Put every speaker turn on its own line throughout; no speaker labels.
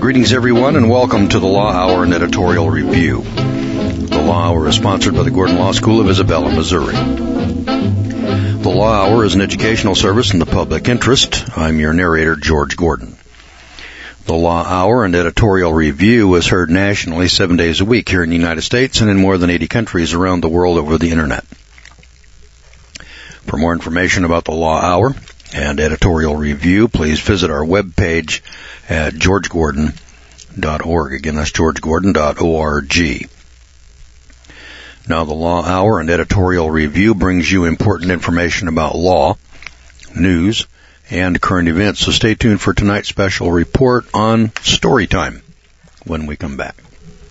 Greetings, everyone, and welcome to the Law Hour and Editorial Review. The Law Hour is sponsored by the Gordon Law School of Isabella, Missouri. The Law Hour is an educational service in the public interest. I'm your narrator, George Gordon. The Law Hour and Editorial Review is heard nationally 7 days a week here in the United States and in more than 80 countries around the world over the Internet. For more information about the Law Hour and Editorial Review, please visit our webpage at georgegordon.org. Again, that's georgegordon.org. Now, the Law Hour and Editorial Review brings you important information about law, news, and current events. So stay tuned for tonight's special report on story time when we come back.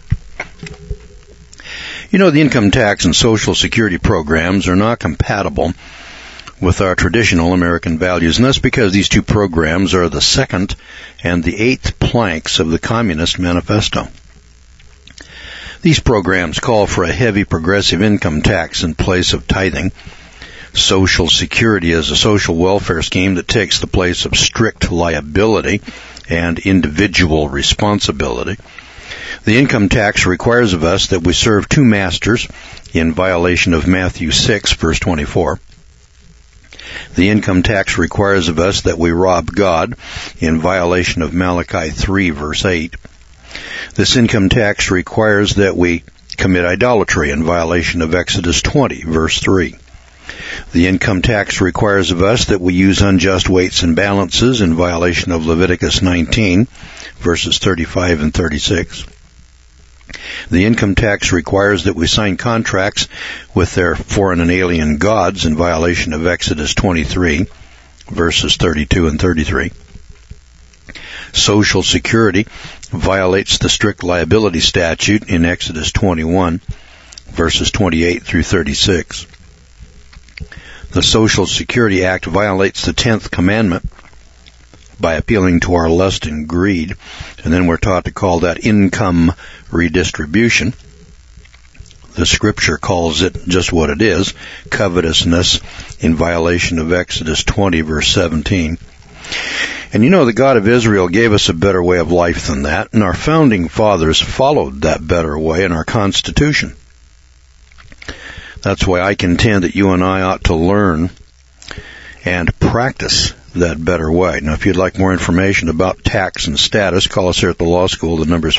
You know, the income tax and Social Security programs are not compatible with our traditional American values, and that's because these two programs are the second and the eighth planks of the Communist Manifesto. These programs call for a heavy progressive income tax in place of tithing. Social Security is a social welfare scheme that takes the place of strict liability and individual responsibility. The income tax requires of us that we serve two masters in violation of Matthew 6, verse 24. The income tax requires of us that we rob God in violation of Malachi 3, verse 8. This income tax requires that we commit idolatry in violation of Exodus 20, verse 3. The income tax requires of us that we use unjust weights and balances in violation of Leviticus 19, verses 35 and 36. The income tax requires that we sign contracts with their foreign and alien gods in violation of Exodus 23, verses 32 and 33. Social Security violates the strict liability statute in Exodus 21, verses 28 through 36. The Social Security Act violates the 10th commandment by appealing to our lust and greed, and then we're taught to call that income redistribution. The scripture calls it just what it is, covetousness, in violation of Exodus 20, verse 17. And you know, the God of Israel gave us a better way of life than that, and our founding fathers followed that better way in our Constitution. That's why I contend that you and I ought to learn and practice that better way. Now, if you'd like more information about tax and status, call us here at the law school. The number is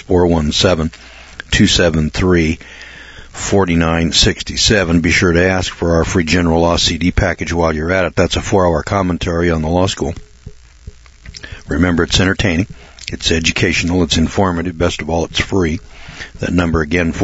417-273-4967. Be sure to ask for our free general law CD package while you're at it. That's a 4-hour commentary on the law school. Remember, it's entertaining, it's educational, it's informative, best of all, it's free. That number again,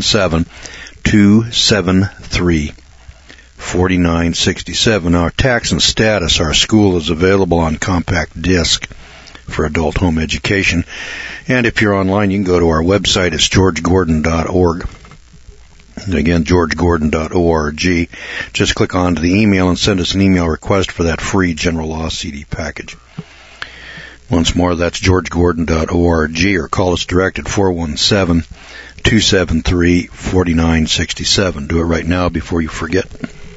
417-273-4967. Our tax and status, our school is available on compact disc for adult home education. And if you're online, you can go to our website. It's georgegordon.org. Again, georgegordon.org. Just click on to the email and send us an email request for that free general law CD package. Once more, that's georgegordon.org, or call us direct at 417-273-4967. Do it right now before you forget.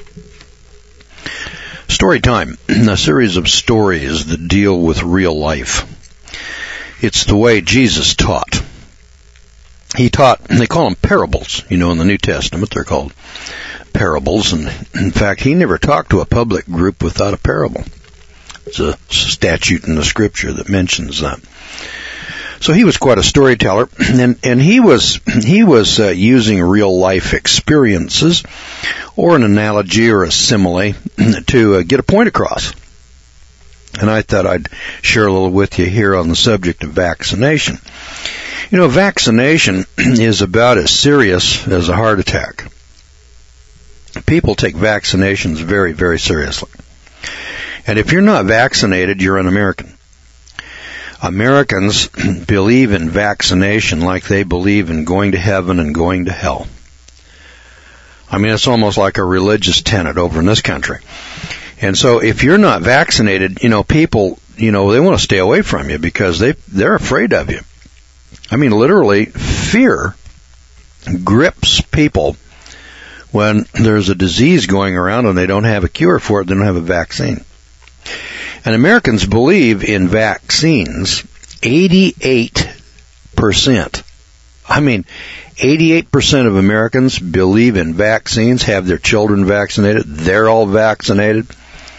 Story time, a series of stories that deal with real life. It's the way Jesus taught. He taught, they call them parables. You know, in the New Testament, they're called parables. And in fact, he never talked to a public group without a parable. It's a statute in the scripture that mentions that. So he was quite a storyteller, and he was using real life experiences or an analogy or a simile to get a point across. And I thought I'd share a little with you here on the subject of vaccination. You know, vaccination is about as serious as a heart attack. People take vaccinations very, very seriously. And if you're not vaccinated, you're un American. Americans believe in vaccination like they believe in going to heaven and going to hell. I mean, it's almost like a religious tenet over in this country. And so if you're not vaccinated, you know, people, you know, they want to stay away from you because they're afraid of you. I mean, literally, fear grips people when there's a disease going around and they don't have a cure for it, they don't have a vaccine. And Americans believe in vaccines 88 88%. I mean, 88% of Americans believe in vaccines, have their children vaccinated. They're all vaccinated.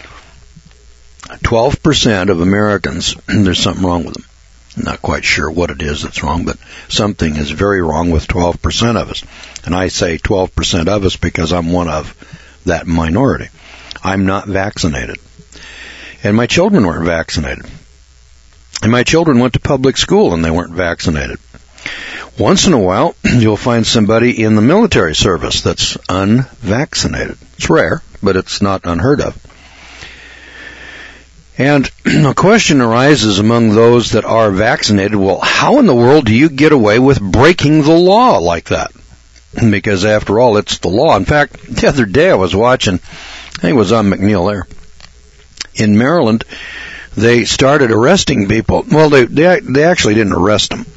12% of Americans, there's something wrong with them. I'm not quite sure what it is that's wrong, but something is very wrong with 12% of us. And I say 12% of us because I'm one of that minority. I'm not vaccinated. And my children weren't vaccinated. And my children went to public school and they weren't vaccinated. Once in a while, you'll find somebody in the military service that's unvaccinated. It's rare, but it's not unheard of. And a question arises among those that are vaccinated, well, how in the world do you get away with breaking the law like that? Because after all, it's the law. In fact, the other day I was watching, I think it was on McNeil there, in Maryland, they started arresting people. Well, they actually didn't arrest them.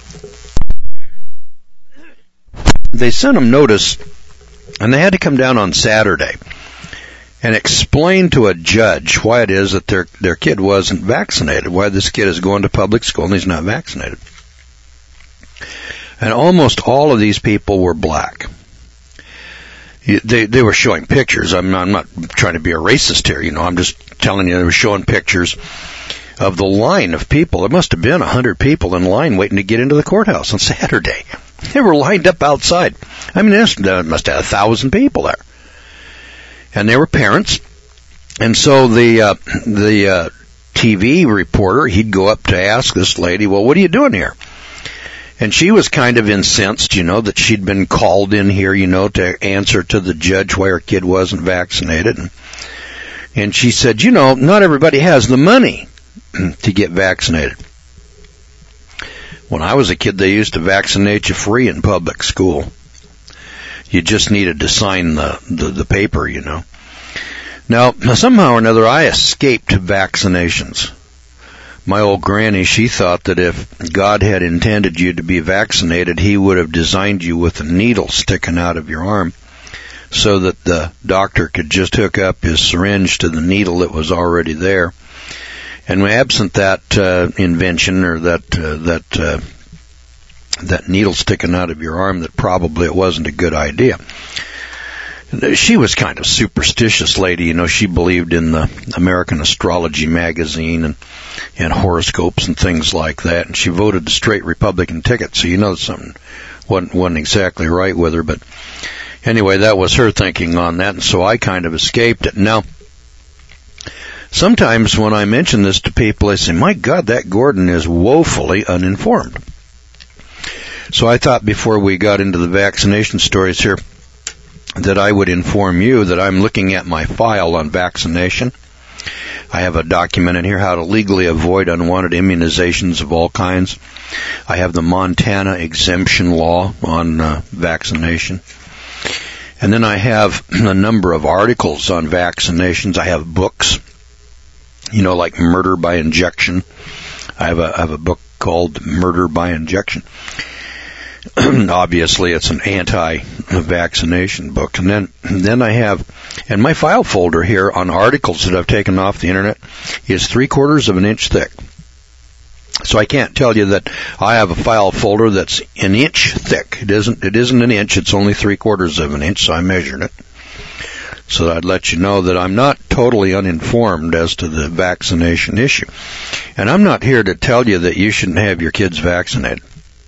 They sent them notice, and they had to come down on Saturday and explain to a judge why it is that their kid wasn't vaccinated, why this kid is going to public school and he's not vaccinated. And almost all of these people were black. They were showing pictures. I'm not trying to be a racist here, I'm just telling you they were showing pictures of the line of people. There must have been 100 people in line waiting to get into the courthouse on Saturday. They were lined up outside. I mean, there must have 1,000 people there. And they were parents. And so the TV reporter, he'd go up to ask this lady, well, what are you doing here? And she was kind of incensed, that she'd been called in here, to answer to the judge why her kid wasn't vaccinated. And she said, not everybody has the money to get vaccinated. When I was a kid, they used to vaccinate you free in public school. You just needed to sign the paper, Now, somehow or another, I escaped vaccinations. My old granny, she thought that if God had intended you to be vaccinated, He would have designed you with a needle sticking out of your arm so that the doctor could just hook up his syringe to the needle that was already there. And absent that invention or that needle sticking out of your arm, that probably it wasn't a good idea. She was kind of superstitious lady, She believed in the American Astrology magazine and horoscopes and things like that. And she voted a straight Republican ticket, so something wasn't exactly right with her. But anyway, that was her thinking on that, and so I kind of escaped it. Now, sometimes when I mention this to people, they say, my God, that Gordon is woefully uninformed. So I thought before we got into the vaccination stories here that I would inform you that I'm looking at my file on vaccination. I have a document in here, how to legally avoid unwanted immunizations of all kinds. I have the Montana exemption law on vaccination. And then I have a number of articles on vaccinations. I have books, like Murder by Injection. I have a book called Murder by Injection. Obviously, it's an anti-vaccination book. And then I have, and my file folder here on articles that I've taken off the internet is 3/4 of an inch thick. So I can't tell you that I have a file folder that's an inch thick. It isn't an inch, it's only 3/4 of an inch, so I measured it. So that I'd let you know that I'm not totally uninformed as to the vaccination issue. And I'm not here to tell you that you shouldn't have your kids vaccinated.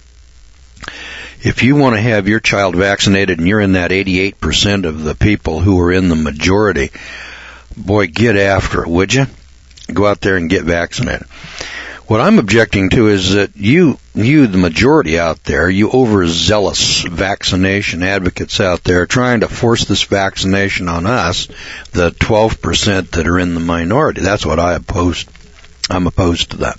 If you want to have your child vaccinated and you're in that 88% of the people who are in the majority, boy, get after it, would you? Go out there and get vaccinated. What I'm objecting to is that you, the majority out there, you overzealous vaccination advocates out there trying to force this vaccination on us, the 12% that are in the minority. That's what I oppose. I'm opposed to that.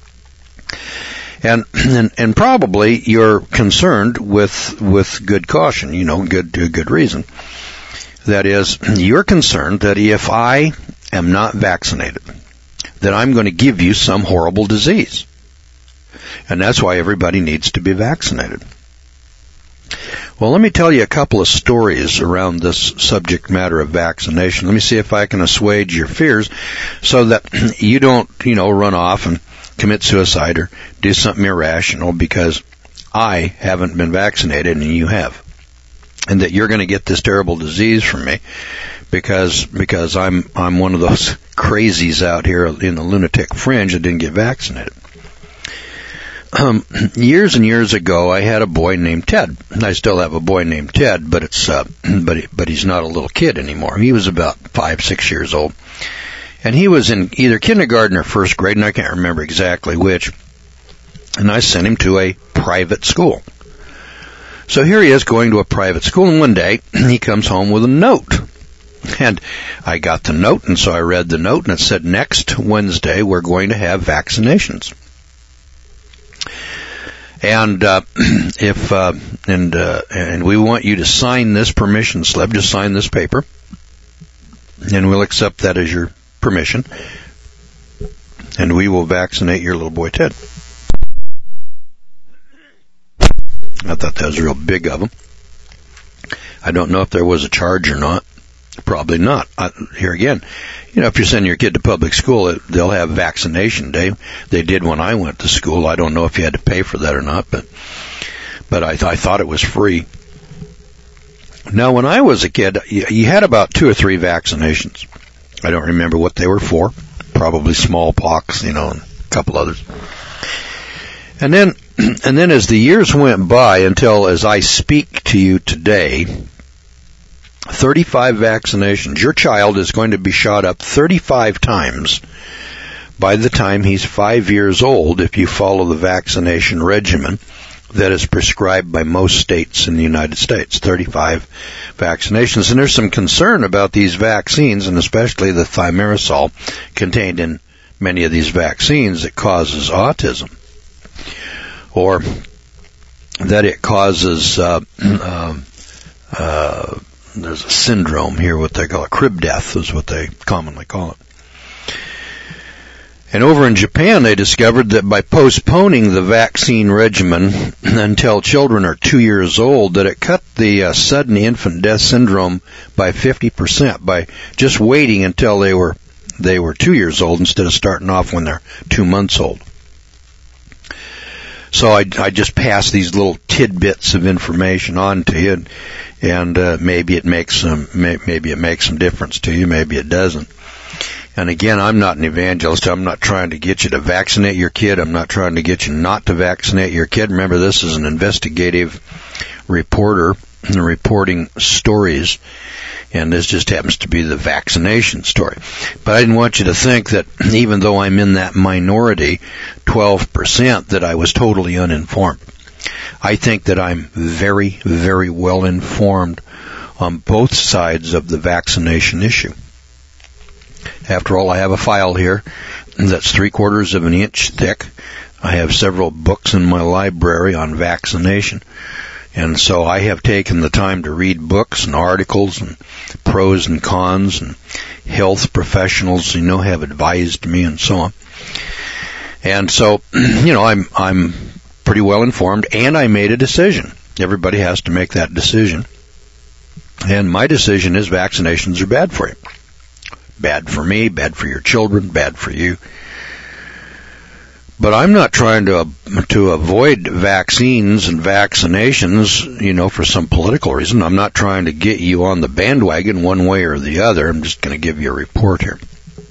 And probably you're concerned with good caution, good reason. That is, you're concerned that if I am not vaccinated, that I'm going to give you some horrible disease. And that's why everybody needs to be vaccinated. Well, let me tell you a couple of stories around this subject matter of vaccination. Let me see if I can assuage your fears so that you don't, run off and commit suicide or do something irrational because I haven't been vaccinated and you have. And that you're going to get this terrible disease from me because I'm one of those crazies out here in the lunatic fringe that didn't get vaccinated. Years and years ago, I had a boy named Ted. I still have a boy named Ted, but it's but he's not a little kid anymore. He was about 5-6 years old, and he was in either kindergarten or first grade, and I can't remember exactly which. And I sent him to a private school. So here he is going to a private school, and one day he comes home with a note. And I got the note, and so I read the note, and it said, next Wednesday we're going to have vaccinations. And and we want you to sign this permission slip. Just sign this paper, and we'll accept that as your permission, and we will vaccinate your little boy Ted. I thought that was real big of them. I don't know if there was a charge or not. Probably not. Here again, if you're sending your kid to public school, they'll have vaccination day. They did when I went to school. I don't know if you had to pay for that or not, but I thought it was free. Now, when I was a kid, you had about 2 or 3 vaccinations. I don't remember what they were for. Probably smallpox, and a couple others. And then as the years went by until as I speak to you today, 35 vaccinations. Your child is going to be shot up 35 times by the time he's 5 years old if you follow the vaccination regimen that is prescribed by most states in the United States. 35 vaccinations. And there's some concern about these vaccines, and especially the thimerosal contained in many of these vaccines that causes autism, or that it causes there's a syndrome here, what they call it, crib death is what they commonly call it. And over in Japan, they discovered that by postponing the vaccine regimen until children are 2 years old, that it cut the sudden infant death syndrome by 50% by just waiting until they were 2 years old instead of starting off when they're 2 months old. So I just pass these little tidbits of information on to you, and maybe it makes some difference to you, maybe it doesn't. And again, I'm not an evangelist. I'm not trying to get you to vaccinate your kid. I'm not trying to get you not to vaccinate your kid. Remember, this is an investigative reporter reporting stories, and this just happens to be the vaccination story. But I didn't want you to think that even though I'm in that minority, 12%, that I was totally uninformed. I think that I'm very, very well informed on both sides of the vaccination issue. After all, I have a file here that's 3/4 of an inch thick. I have several books in my library on vaccination. And so I have taken the time to read books and articles and pros and cons, and health professionals, have advised me and so on. And so, I'm pretty well informed, and I made a decision. Everybody has to make that decision. And my decision is vaccinations are bad for you. Bad for me, bad for your children, bad for you. But I'm not trying to avoid vaccines and vaccinations, for some political reason. I'm not trying to get you on the bandwagon one way or the other. I'm just going to give you a report here.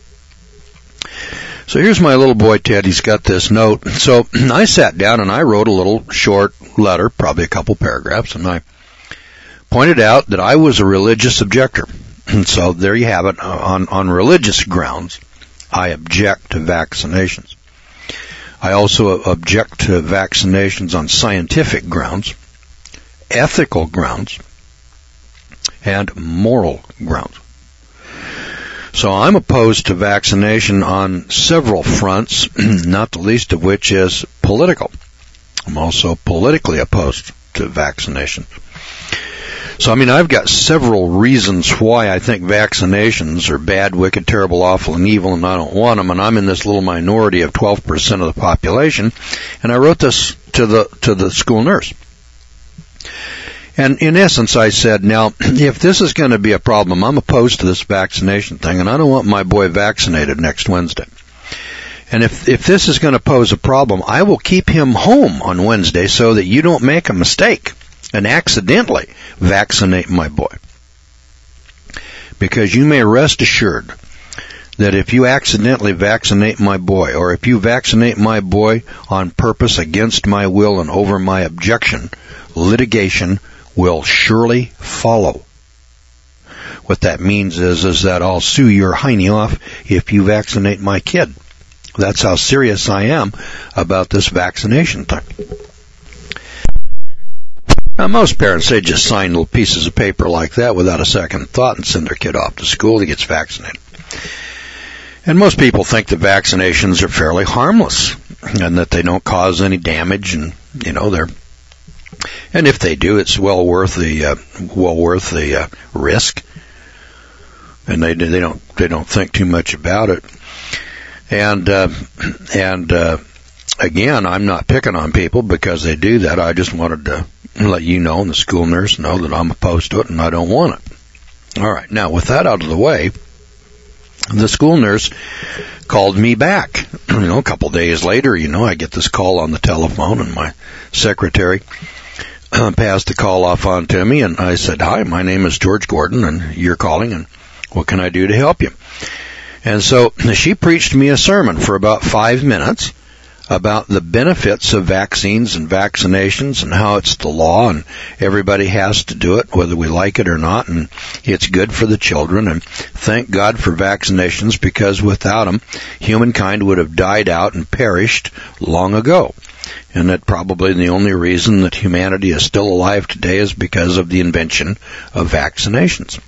So here's my little boy Ted. He's got this note. So I sat down and I wrote a little short letter, probably a couple paragraphs, and I pointed out that I was a religious objector. And so there you have it. On religious grounds, I object to vaccinations. I also object to vaccinations on scientific grounds, ethical grounds, and moral grounds. So I'm opposed to vaccination on several fronts, not the least of which is political. I'm also politically opposed to vaccination. So, I've got several reasons why I think vaccinations are bad, wicked, terrible, awful, and evil, and I don't want them, and I'm in this little minority of 12% of the population, and I wrote this to the school nurse. And in essence, I said, now, if this is going to be a problem, I'm opposed to this vaccination thing, and I don't want my boy vaccinated next Wednesday. And if this is going to pose a problem, I will keep him home on Wednesday so that you don't make a mistake and accidentally vaccinate my boy. Because you may rest assured that if you accidentally vaccinate my boy, or if you vaccinate my boy on purpose against my will and over my objection, litigation will surely follow. What that means is that I'll sue your hiney off if you vaccinate my kid. That's how serious I am about this vaccination thing. Now, most parents, they just sign little pieces of paper like that without a second thought and send their kid off to school. He gets vaccinated. And most people think that vaccinations are fairly harmless and that they don't cause any damage, and and if they do, it's well worth the risk. And they don't think too much about it. And again, I'm not picking on people because they do that. I just wanted to let you know and the school nurse know that I'm opposed to it and I don't want it. All right. Now, with that out of the way, the school nurse called me back. A couple days later, I get this call on the telephone, and my secretary passed the call off on to me, and I said, "Hi, my name is George Gordon, and you're calling, and what can I do to help you?" And so she preached me a sermon for about 5 minutes about the benefits of vaccines and vaccinations and how it's the law and everybody has to do it whether we like it or not, and it's good for the children, and thank God for vaccinations because without them humankind would have died out and perished long ago, and that probably the only reason that humanity is still alive today is because of the invention of vaccinations.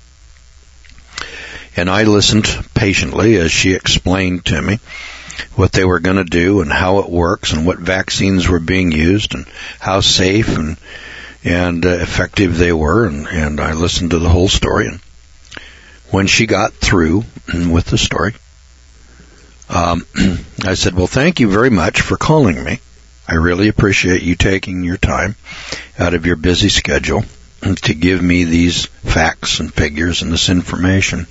And I listened patiently as she explained to me what they were going to do and how it works and what vaccines were being used and how safe and effective they were. And I listened to the whole story. And when she got through with the story, I said, "Well, thank you very much for calling me. I really appreciate you taking your time out of your busy schedule to give me these facts and figures and this information.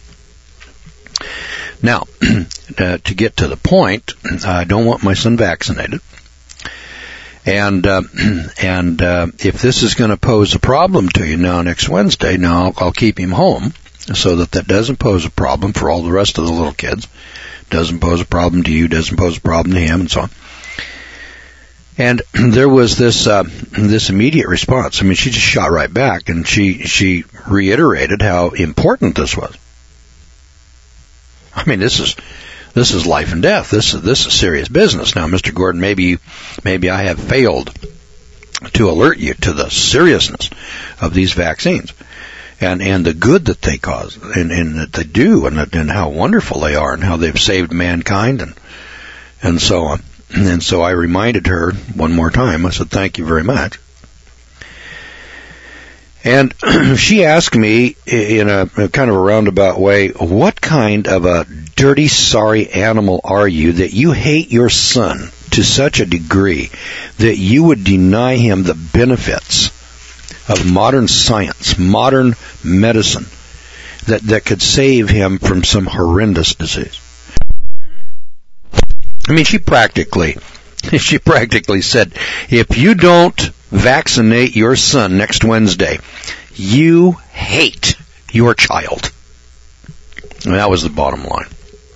Now, to get to the point, I don't want my son vaccinated. And if this is going to pose a problem to you now next Wednesday, now I'll keep him home so that doesn't pose a problem for all the rest of the little kids. Doesn't pose a problem to you, doesn't pose a problem to him, and so on." And there was this immediate response. I mean, she just shot right back, and she reiterated how important this was. I mean, this is life and death. This is serious business. Now, Mr. Gordon, maybe I have failed to alert you to the seriousness of these vaccines and the good that they cause and that they do and how wonderful they are and how they've saved mankind and so on. And so I reminded her one more time. I said, "Thank you very much." And she asked me in a kind of a roundabout way, "What kind of a dirty, sorry animal are you that you hate your son to such a degree that you would deny him the benefits of modern science, modern medicine, that could save him from some horrendous disease?" I mean, she practically said, "If you don't vaccinate your son next Wednesday, you hate your child." And that was the bottom line.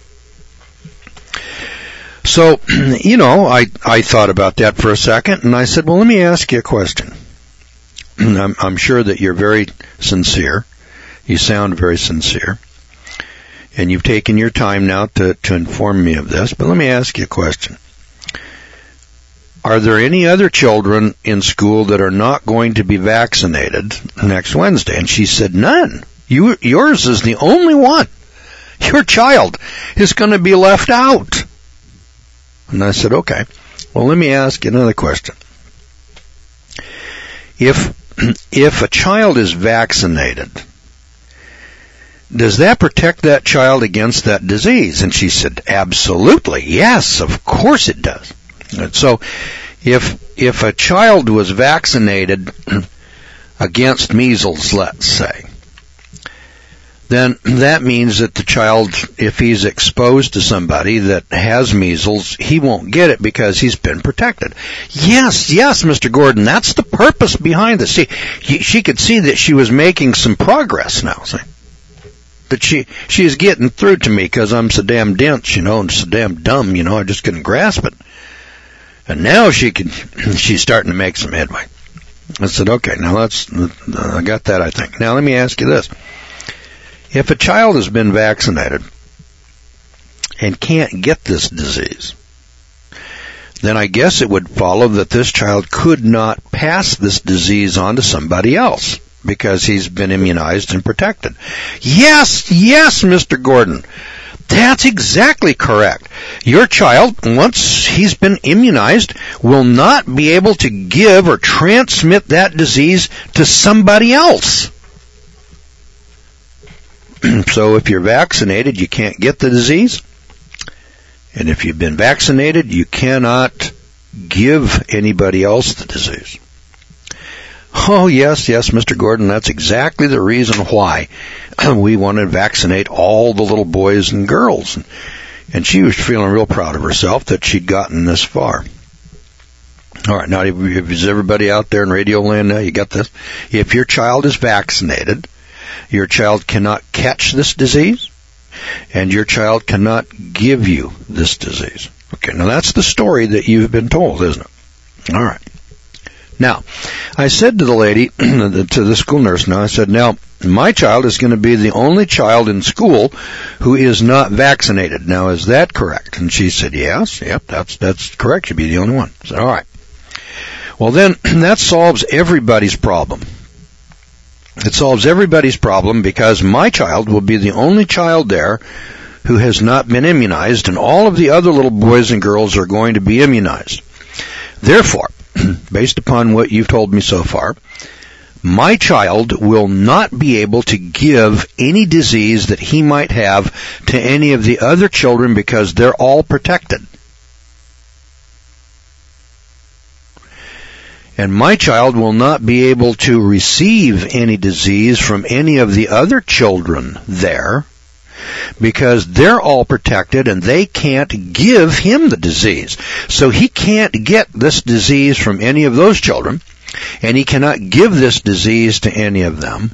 So, I thought about that for a second, and I said, "Well, let me ask you a question." I'm sure that you're very sincere. You sound very sincere. And you've taken your time now to inform me of this, but let me ask you a question. Are there any other children in school that are not going to be vaccinated next Wednesday? And she said, "None. Yours is the only one. Your child is going to be left out." And I said, "Okay. Well, let me ask you another question. If a child is vaccinated, does that protect that child against that disease?" And she said, "Absolutely. Yes, of course it does." And so if a child was vaccinated against measles, let's say, then that means that the child, if he's exposed to somebody that has measles, he won't get it because he's been protected. Yes, Mr. Gordon, that's the purpose behind this. See, she could see that she was making some progress now, see? That she is getting through to me because I'm so damn dense, and so damn dumb, I just couldn't grasp it. And now she's starting to make some headway. I said, okay, now I got that, I think. Now let me ask you this. If a child has been vaccinated and can't get this disease, then I guess it would follow that this child could not pass this disease on to somebody else because he's been immunized and protected. Yes, Mr. Gordon. That's exactly correct. Your child, once he's been immunized, will not be able to give or transmit that disease to somebody else. So if you're vaccinated, you can't get the disease. And if you've been vaccinated, you cannot give anybody else the disease. Oh, yes, Mr. Gordon, that's exactly the reason why we want to vaccinate all the little boys and girls. And she was feeling real proud of herself that she'd gotten this far. All right, now, is everybody out there in radio land now? You got this? If your child is vaccinated, your child cannot catch this disease, and your child cannot give you this disease. Okay, now that's the story that you've been told, isn't it? All right. Now, I said to the lady, to the school nurse now, I said, now, my child is going to be the only child in school who is not vaccinated. Now, is that correct? And she said, yes, that's correct. You'd be the only one. I said, all right. Well, then, that solves everybody's problem. It solves everybody's problem because my child will be the only child there who has not been immunized, and all of the other little boys and girls are going to be immunized. Therefore, based upon what you've told me so far, my child will not be able to give any disease that he might have to any of the other children because they're all protected. And my child will not be able to receive any disease from any of the other children there because they're all protected and they can't give him the disease. So he can't get this disease from any of those children, and he cannot give this disease to any of them.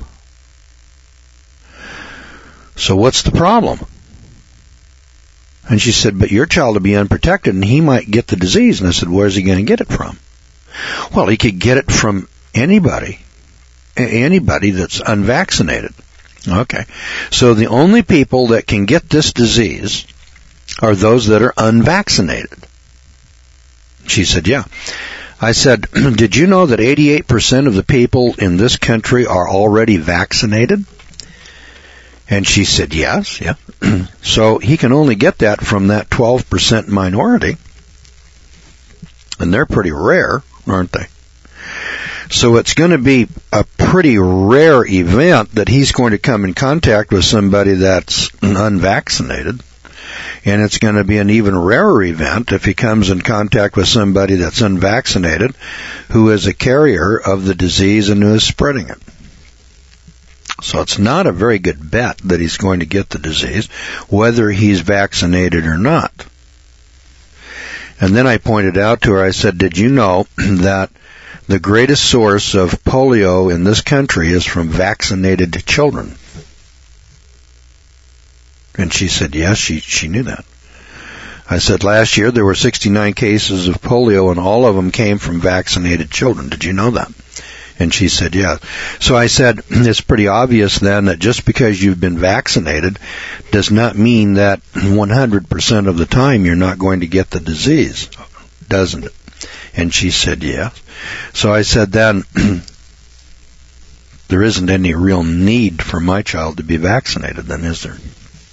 So what's the problem? And she said, but your child will be unprotected and he might get the disease. And I said, where's he going to get it from? Well, he could get it from anybody that's unvaccinated. Okay. So the only people that can get this disease are those that are unvaccinated. She said, yeah. I said, did you know that 88% of the people in this country are already vaccinated? And she said, yes, yeah. So he can only get that from that 12% minority. And they're pretty rare, aren't they? So it's going to be a pretty rare event that he's going to come in contact with somebody that's unvaccinated. And it's going to be an even rarer event if he comes in contact with somebody that's unvaccinated who is a carrier of the disease and who is spreading it. So it's not a very good bet that he's going to get the disease, whether he's vaccinated or not. And then I pointed out to her, I said, did you know that the greatest source of polio in this country is from vaccinated children? And she said, yes, she knew that. I said, last year there were 69 cases of polio and all of them came from vaccinated children. Did you know that? And she said, yeah. So I said, it's pretty obvious then that just because you've been vaccinated does not mean that 100% of the time you're not going to get the disease, doesn't it? And she said, yeah. So I said, then there isn't any real need for my child to be vaccinated, then, is there?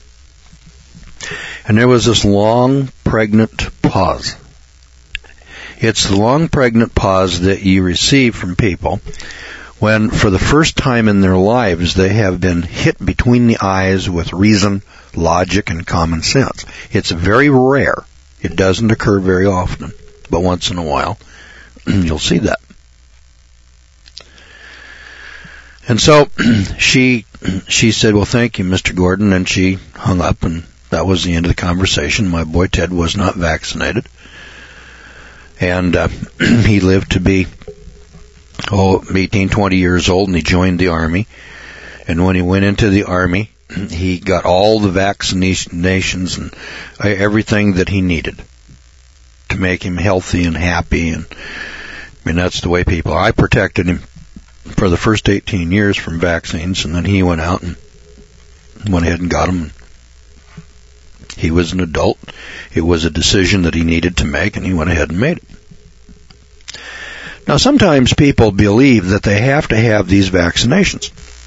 And there was this long, pregnant pause. It's the long, pregnant pause that you receive from people when, for the first time in their lives, they have been hit between the eyes with reason, logic, and common sense. It's very rare. It doesn't occur very often, but once in a while, you'll see that. And so she said, well, thank you, Mr. Gordon, and she hung up, and that was the end of the conversation. My boy Ted was not vaccinated, and he lived to be 18, 20 years old, and he joined the Army. And when he went into the Army, he got all the vaccinations and everything that he needed to make him healthy and happy. And I mean, that's the way people are. I protected him for the first 18 years from vaccines, and then he went out and went ahead and got them. He was an adult. It was a decision that he needed to make, and he went ahead and made it. Now, sometimes people believe that they have to have these vaccinations.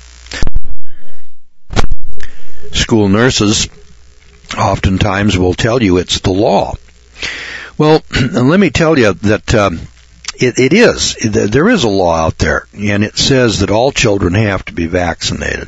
School nurses oftentimes will tell you it's the law. Well, let me tell you that it is. There is a law out there, and it says that all children have to be vaccinated.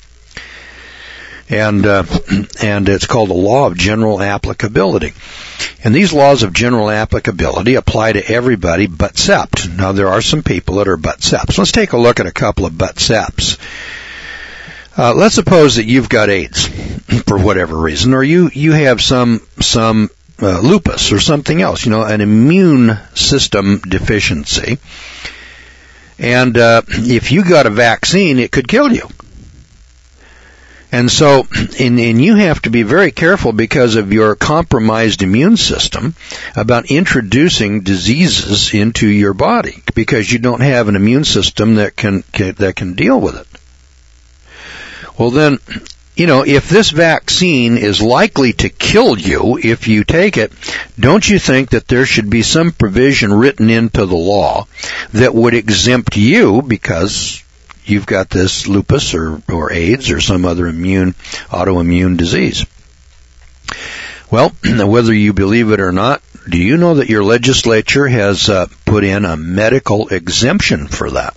And it's called the law of general applicability. And these laws of general applicability apply to everybody but SEPT. Now, there are some people that are but SEPTs. Let's take a look at a couple of but SEPTs. Let's suppose that you've got AIDS for whatever reason, or you have some lupus or something else, an immune system deficiency. And if you got a vaccine, it could kill you. And so, and you have to be very careful because of your compromised immune system about introducing diseases into your body because you don't have an immune system that can deal with it. Well then, if this vaccine is likely to kill you if you take it, don't you think that there should be some provision written into the law that would exempt you because you've got this lupus or AIDS or some other autoimmune disease? Well, whether you believe it or not, do you know that your legislature has put in a medical exemption for that?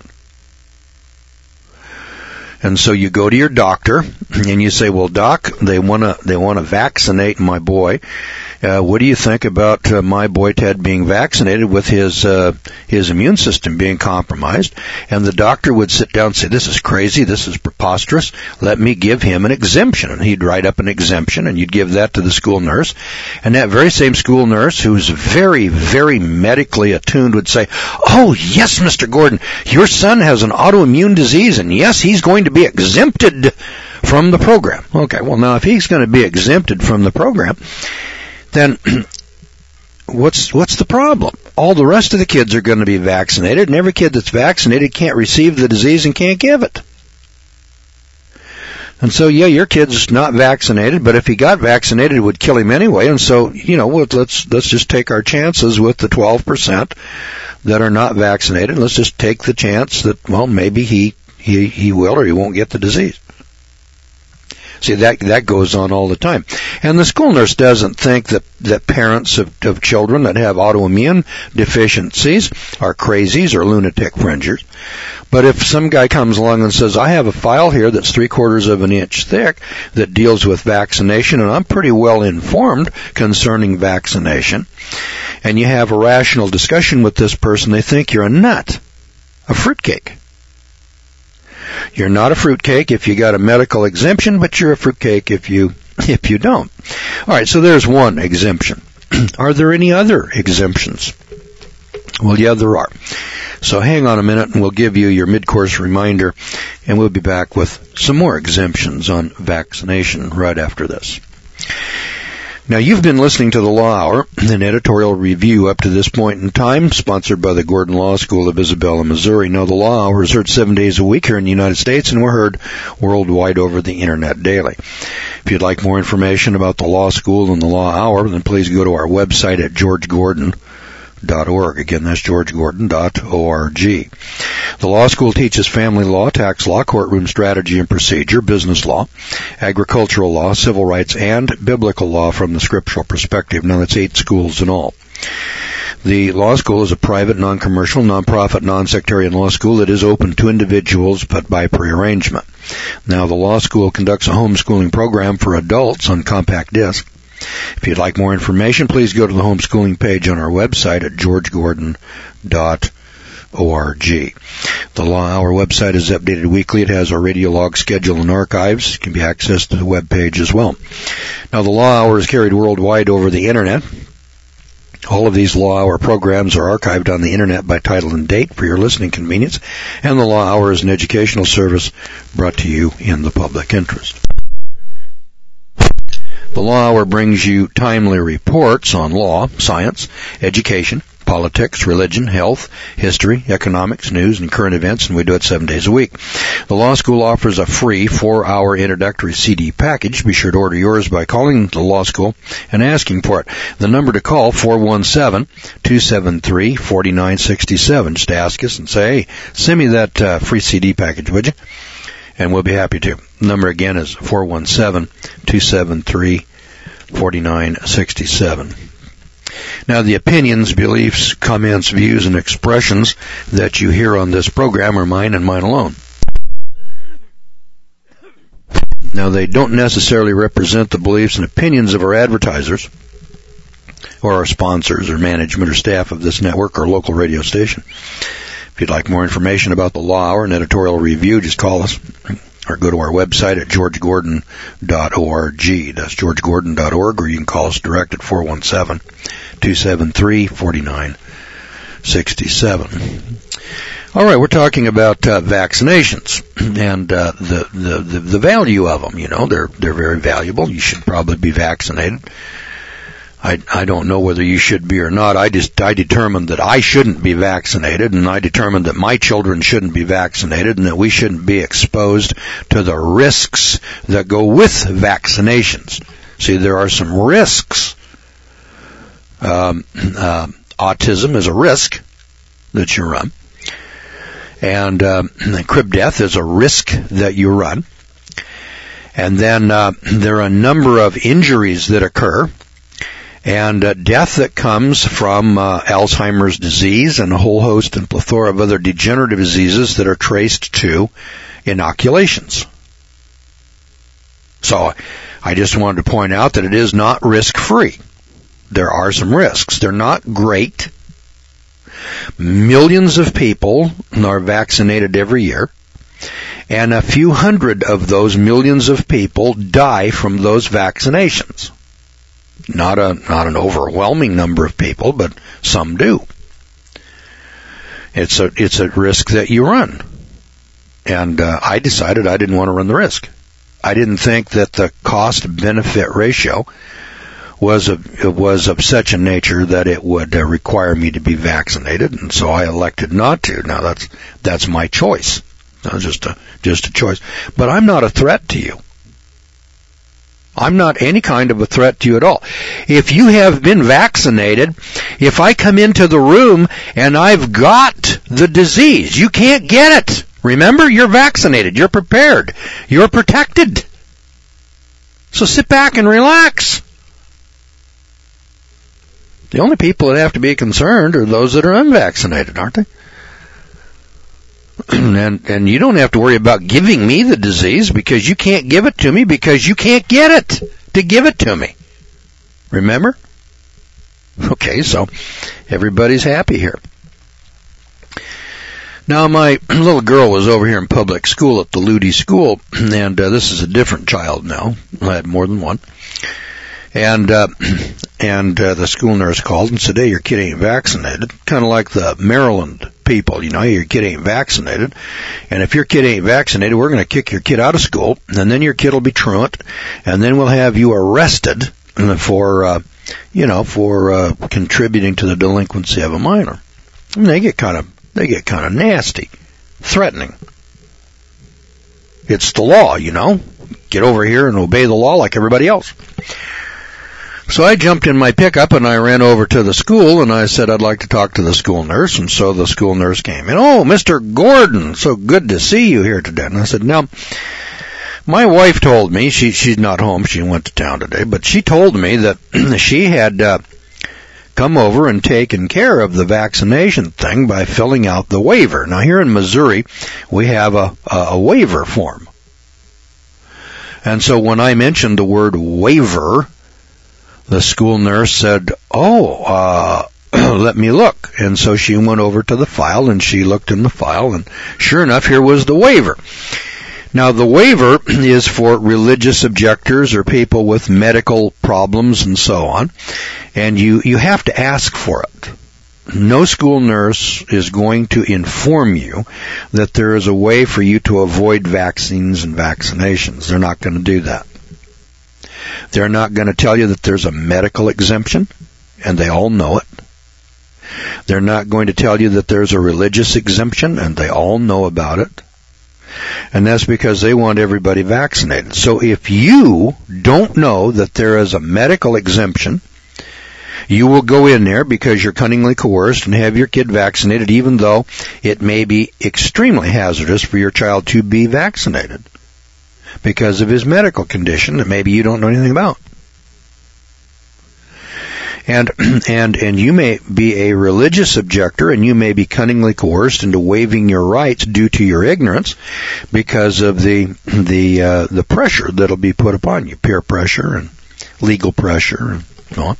And so you go to your doctor and you say, well, doc, they want to vaccinate my boy. What do you think about my boy Ted being vaccinated with his immune system being compromised? And the doctor would sit down and say, this is crazy, this is preposterous, let me give him an exemption. And he'd write up an exemption, and you'd give that to the school nurse. And that very same school nurse, who's very, very medically attuned, would say, oh, yes, Mr. Gordon, your son has an autoimmune disease, and yes, he's going to be exempted from the program. Okay, well, now if he's going to be exempted from the program, then what's the problem? All the rest of the kids are going to be vaccinated, and every kid that's vaccinated can't receive the disease and can't give it. And so, yeah, your kid's not vaccinated, but if he got vaccinated, it would kill him anyway. And so, let's just take our chances with the 12% that are not vaccinated. Let's just take the chance that, well, maybe he will or he won't get the disease. See, that goes on all the time. And the school nurse doesn't think that parents of children that have autoimmune deficiencies are crazies or lunatic fringers. But if some guy comes along and says, I have a file here that's 3/4 of an inch thick that deals with vaccination, and I'm pretty well informed concerning vaccination, and you have a rational discussion with this person, they think you're a nut, a fruitcake. You're not a fruitcake if you got a medical exemption, but you're a fruitcake if you don't. All right, so there's one exemption. Are there any other exemptions? Well, yeah, there are. So hang on a minute and we'll give you your mid-course reminder, and we'll be back with some more exemptions on vaccination right after this. Now, you've been listening to the Law Hour, an editorial review up to this point in time, sponsored by the Gordon Law School of Isabella, Missouri. Now, the Law Hour is heard 7 days a week here in the United States, and we're heard worldwide over the Internet daily. If you'd like more information about the Law School and the Law Hour, then please go to our website at georgegordon.org. Again, that's georgegordon.org. The law school teaches family law, tax law, courtroom strategy and procedure, business law, agricultural law, civil rights, and biblical law from the scriptural perspective. Now, that's 8 schools in all. The law school is a private, non-commercial, non-profit, non-sectarian law school that is open to individuals, but by prearrangement. Now, the law school conducts a homeschooling program for adults on compact disc. If you'd like more information, please go to the homeschooling page on our website at georgegordon.org. The Law Hour website is updated weekly. It has our radio log schedule and archives. It can be accessed to the web page as well. Now, the Law Hour is carried worldwide over the Internet. All of these Law Hour programs are archived on the Internet by title and date for your listening convenience, and the Law Hour is an educational service brought to you in the public interest. The Law Hour brings you timely reports on law, science, education, politics, religion, health, history, economics, news, and current events, and we do it 7 days a week. The Law School offers a free 4-hour introductory CD package. Be sure to order yours by calling the Law School and asking for it. The number to call, 417-273-4967. Just ask us and say, hey, send me that free CD package, would you? And we'll be happy to. The number again is 417-273-4967. Now, the opinions, beliefs, comments, views, and expressions that you hear on this program are mine and mine alone. Now, they don't necessarily represent the beliefs and opinions of our advertisers or our sponsors or management or staff of this network or local radio station. If you'd like more information about the Law Hour and editorial review, just call us or go to our website at georgegordon.org. That's georgegordon.org, or you can call us direct at 417-273-4967. All right, we're talking about vaccinations and the value of them. You know, they're very valuable. You should probably be vaccinated. I don't know whether you should be or not. I determined that I shouldn't be vaccinated, and I determined that my children shouldn't be vaccinated, and that we shouldn't be exposed to the risks that go with vaccinations. See, there are some risks. Autism is a risk that you run, and crib death is a risk that you run. And then there are a number of injuries that occur, and death that comes from Alzheimer's disease and a whole host and plethora of other degenerative diseases that are traced to inoculations. So I just wanted to point out that it is not risk-free. There are some risks. They're not great. Millions of people are vaccinated every year, and a few hundred of those millions of people die from those vaccinations. Not an overwhelming number of people, but some do. It's a risk that you run. And I decided I didn't want to run the risk. I didn't think that the cost-benefit ratio was of such a nature that it would require me to be vaccinated, and so I elected not to. Now that's my choice. That's just a choice. But I'm not a threat to you. I'm not any kind of a threat to you at all. If you have been vaccinated, if I come into the room and I've got the disease, you can't get it. Remember, you're vaccinated. You're prepared. You're protected. So sit back and relax. The only people that have to be concerned are those that are unvaccinated, aren't they? And you don't have to worry about giving me the disease because you can't give it to me because you can't get it to give it to me. Remember? Okay, so everybody's happy here. Now, my little girl was over here in public school at the Ludi School, and this is a different child now. I had more than one. And the school nurse called and said, hey, your kid ain't vaccinated. Kind of like the Maryland people, you know, your kid ain't vaccinated. And if your kid ain't vaccinated, we're going to kick your kid out of school, and then your kid will be truant, and then we'll have you arrested for contributing to the delinquency of a minor. And they get kind of nasty, threatening. It's the law, you know. Get over here and obey the law like everybody else. So I jumped in my pickup and I ran over to the school and I said I'd like to talk to the school nurse, and so the school nurse came in. Oh, Mr. Gordon, so good to see you here today. And I said, now, my wife told me, she's not home, she went to town today, but she told me that she had come over and taken care of the vaccination thing by filling out the waiver. Now here in Missouri, we have a waiver form. And so when I mentioned the word waiver, the school nurse said, let me look. And so she went over to the file, and she looked in the file, and sure enough, here was the waiver. Now, the waiver is for religious objectors or people with medical problems and so on, and you have to ask for it. No school nurse is going to inform you that there is a way for you to avoid vaccines and vaccinations. They're not going to do that. They're not going to tell you that there's a medical exemption, and they all know it. They're not going to tell you that there's a religious exemption, and they all know about it. And that's because they want everybody vaccinated. So if you don't know that there is a medical exemption, you will go in there because you're cunningly coerced and have your kid vaccinated, even though it may be extremely hazardous for your child to be vaccinated because of his medical condition that maybe you don't know anything about. And you may be a religious objector, and you may be cunningly coerced into waiving your rights due to your ignorance because of the pressure that'll be put upon you, peer pressure and legal pressure and so on.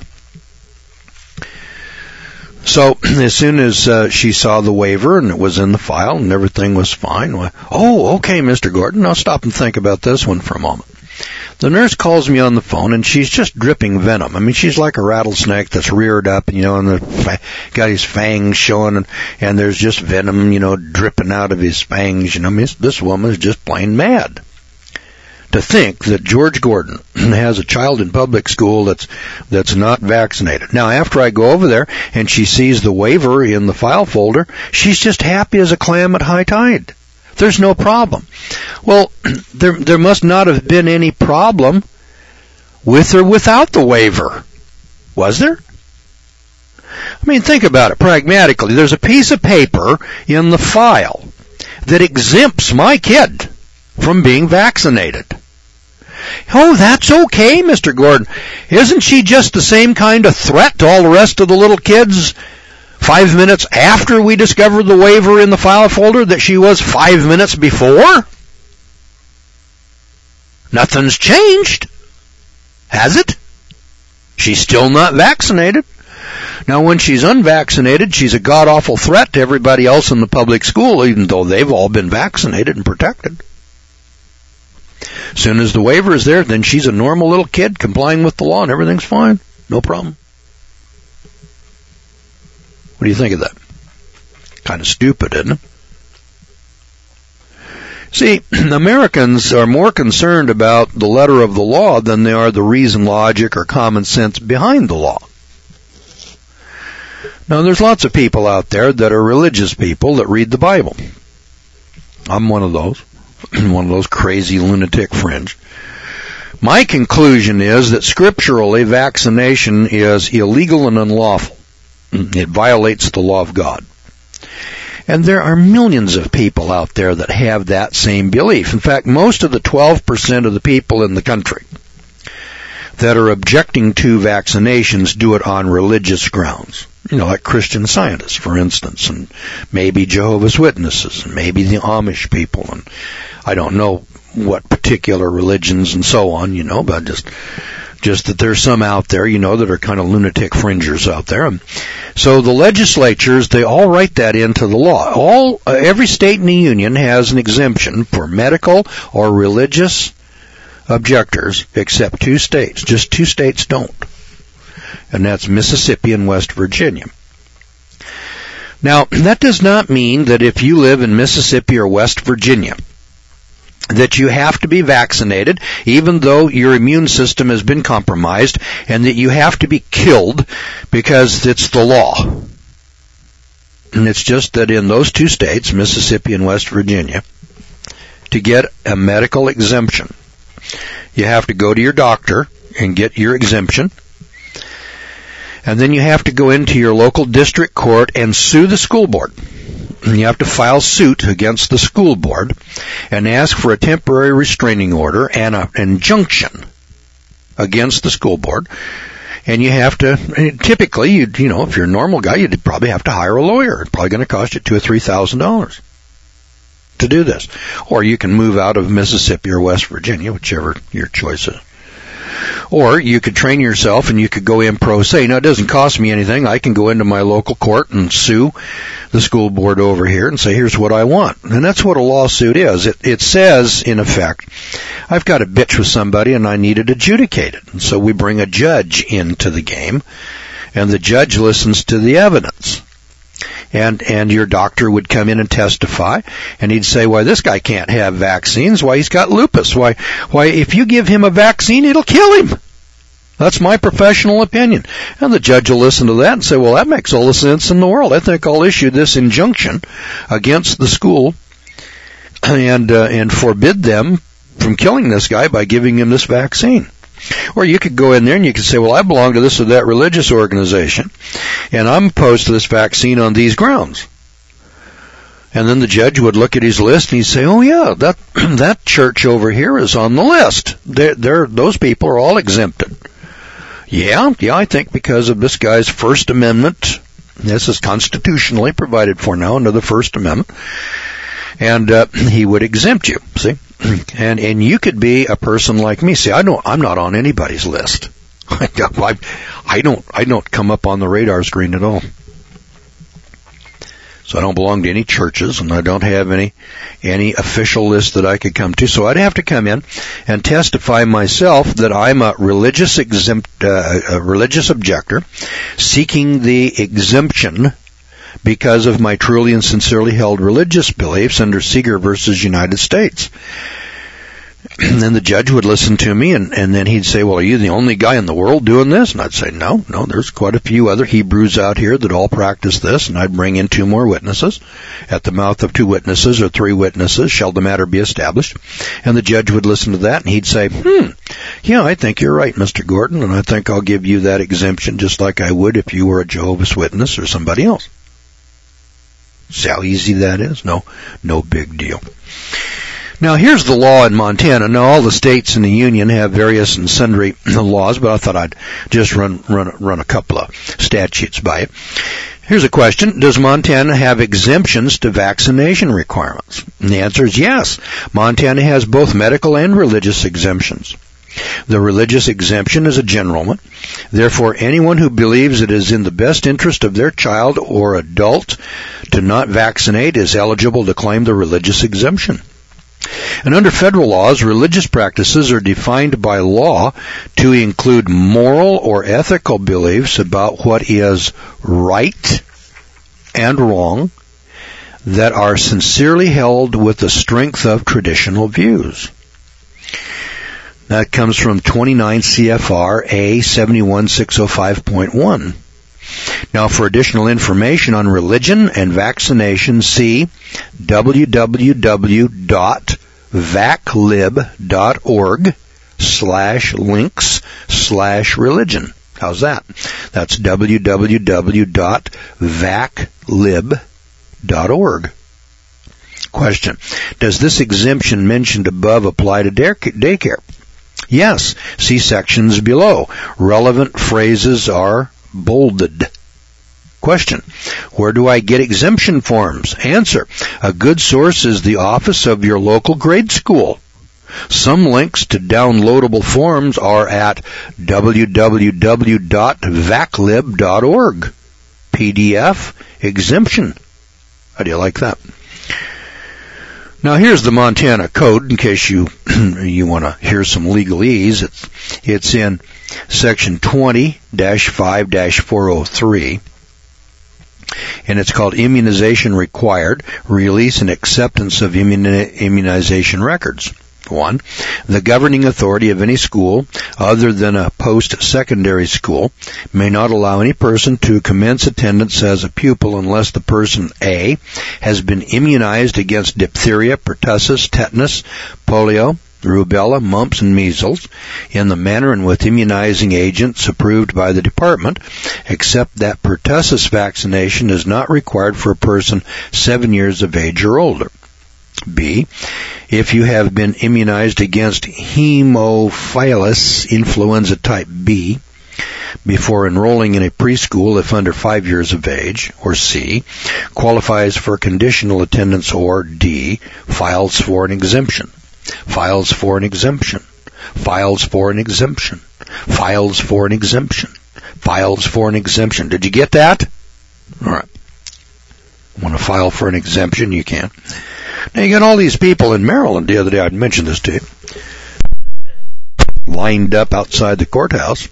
So as soon as she saw the waiver and it was in the file and everything was fine, oh, okay, Mr. Gordon, now stop and think about this one for a moment. The nurse calls me on the phone, and she's just dripping venom. I mean, she's like a rattlesnake that's reared up, and got his fangs showing, and there's just venom, dripping out of his fangs. I mean, this woman is just plain mad. To think that George Gordon has a child in public school that's not vaccinated. Now, after I go over there and she sees the waiver in the file folder, she's just happy as a clam at high tide. There's no problem. Well, there must not have been any problem with or without the waiver. Was there? I mean, think about it pragmatically. There's a piece of paper in the file that exempts my kid from being vaccinated. Oh, that's okay, Mr. Gordon. Isn't she just the same kind of threat to all the rest of the little kids 5 minutes after we discovered the waiver in the file folder that she was 5 minutes before? Nothing's changed, has it? She's still not vaccinated. Now, when she's unvaccinated, she's a god-awful threat to everybody else in the public school, even though they've all been vaccinated and protected. As soon as the waiver is there, then she's a normal little kid complying with the law and everything's fine. No problem. What do you think of that? Kind of stupid, isn't it? See, Americans are more concerned about the letter of the law than they are the reason, logic, or common sense behind the law. Now, there's lots of people out there that are religious people that read the Bible. I'm one of those. One of those crazy lunatic fringe. My conclusion is that scripturally vaccination is illegal and unlawful. It violates the law of God. And there are millions of people out there that have that same belief. In fact, most of the 12% of the people in the country that are objecting to vaccinations do it on religious grounds. Like Christian Scientists, for instance, and maybe Jehovah's Witnesses, and maybe the Amish people, and I don't know what particular religions and so on, but just that there's some out there, that are kind of lunatic fringers out there. And so the legislatures, they all write that into the law. Every state in the union has an exemption for medical or religious objectors, except 2 states. Just 2 states don't. And that's Mississippi and West Virginia. Now, that does not mean that if you live in Mississippi or West Virginia, that you have to be vaccinated, even though your immune system has been compromised, and that you have to be killed because it's the law. And it's just that in those 2 states, Mississippi and West Virginia, to get a medical exemption, you have to go to your doctor and get your exemption. And then you have to go into your local district court and sue the school board. And you have to file suit against the school board and ask for a temporary restraining order and an injunction against the school board. And you have to, typically, if you're a normal guy, you'd probably have to hire a lawyer. It's probably going to cost you $2,000 or $3,000 to do this. Or you can move out of Mississippi or West Virginia, whichever your choice is. Or you could train yourself and you could go in pro se. Now, it doesn't cost me anything. I can go into my local court and sue the school board over here and say, here's what I want. And that's what a lawsuit is. It says, in effect, I've got a bitch with somebody and I need it adjudicated. And so we bring a judge into the game, and the judge listens to the evidence. And your doctor would come in and testify, and he'd say, why, this guy can't have vaccines. Why, he's got lupus. Why, if you give him a vaccine, it'll kill him. That's my professional opinion. And the judge will listen to that and say, well, that makes all the sense in the world. I think I'll issue this injunction against the school and forbid them from killing this guy by giving him this vaccine. Or you could go in there and you could say, well, I belong to this or that religious organization, and I'm opposed to this vaccine on these grounds. And then the judge would look at his list and he'd say, oh yeah, that church over here is on the list. Those people are all exempted. Yeah, I think because of this guy's First Amendment, this is constitutionally provided for now under the First Amendment, and he would exempt you, see? And you could be a person like me. See, I'm not on anybody's list. I don't come up on the radar screen at all. So I don't belong to any churches, and I don't have any official list that I could come to. So I'd have to come in and testify myself that I'm a religious objector seeking the exemption because of my truly and sincerely held religious beliefs under Seeger versus United States. And then the judge would listen to me, and then he'd say, well, are you the only guy in the world doing this? And I'd say, no, there's quite a few other Hebrews out here that all practice this, and I'd bring in 2 more witnesses. At the mouth of 2 witnesses or 3 witnesses shall the matter be established. And the judge would listen to that, and he'd say, yeah, I think you're right, Mr. Gordon, and I think I'll give you that exemption just like I would if you were a Jehovah's Witness or somebody else. See how easy that is? No big deal. Now, here's the law in Montana. Now, all the states in the Union have various and sundry laws, but I thought I'd just run a couple of statutes by it. Here's a question. Does Montana have exemptions to vaccination requirements? And the answer is yes. Montana has both medical and religious exemptions. The religious exemption is a general one. Therefore, anyone who believes it is in the best interest of their child or adult to not vaccinate is eligible to claim the religious exemption. And under federal laws, religious practices are defined by law to include moral or ethical beliefs about what is right and wrong that are sincerely held with the strength of traditional views. That comes from 29 CFR A 71605.1. Now, for additional information on religion and vaccination, see www.vaclib.org/links/religion. How's that? That's www.vaclib.org. Question. Does this exemption mentioned above apply to daycare? Yes. See sections below. Relevant phrases are bolded. Question. Where do I get exemption forms? Answer. A good source is the office of your local grade school. Some links to downloadable forms are at www.vaclib.org. PDF exemption. How do you like that? Now here's the Montana Code in case you want to hear some legalese. It's in section 20-5-403. And it's called Immunization Required, Release and Acceptance of Immunization Records. 1. The governing authority of any school other than a post-secondary school may not allow any person to commence attendance as a pupil unless the person A. has been immunized against diphtheria, pertussis, tetanus, polio, rubella, mumps, and measles in the manner and with immunizing agents approved by the department, except that pertussis vaccination is not required for a person 7 years of age or older. B. If you have been immunized against Haemophilus influenza type B before enrolling in a preschool if under 5 years of age, or C. qualifies for conditional attendance, or D. files for an exemption. Files for an exemption. Files for an exemption. Files for an exemption. Did you get that? All right. Want to file for an exemption? You can. Now you got all these people in Maryland. The other day I mentioned this to you. Lined up outside the courthouse.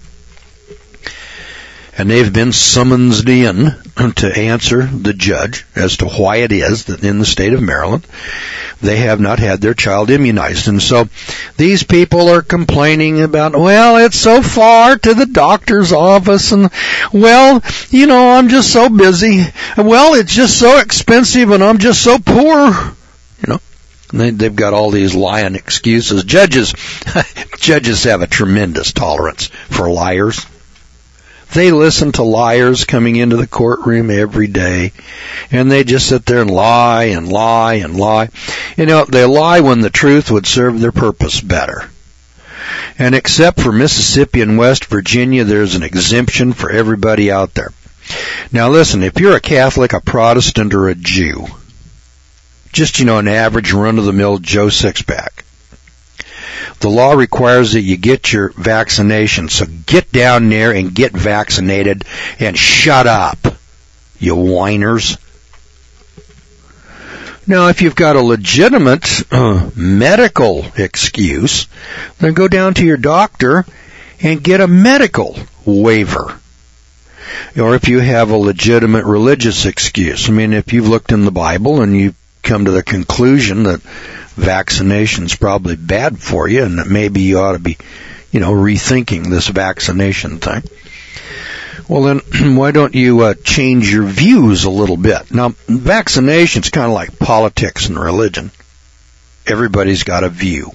And they've been summoned in to answer the judge as to why it is that in the state of Maryland they have not had their child immunized. And so these people are complaining about, well, it's so far to the doctor's office, and, well, you know, I'm just so busy. Well, it's just so expensive, and I'm just so poor. You know, they've got all these lying excuses. Judges have a tremendous tolerance for liars. They listen to liars coming into the courtroom every day, and they just sit there and lie and lie and lie. You know, they lie when the truth would serve their purpose better. And except for Mississippi and West Virginia, there's an exemption for everybody out there. Now listen, if you're a Catholic, a Protestant, or a Jew, just, you know, an average run-of-the-mill Joe Sixpack, the law requires that you get your vaccination. So get down there and get vaccinated and shut up, you whiners. Now, if you've got a legitimate medical excuse, then go down to your doctor and get a medical waiver. Or if you have a legitimate religious excuse. I mean, if you've looked in the Bible and you've come to the conclusion that vaccination's probably bad for you and that maybe you ought to be, you know, rethinking this vaccination thing, well then why don't you change your views a little bit? Now, vaccination's kind of like politics and religion. Everybody's got a view.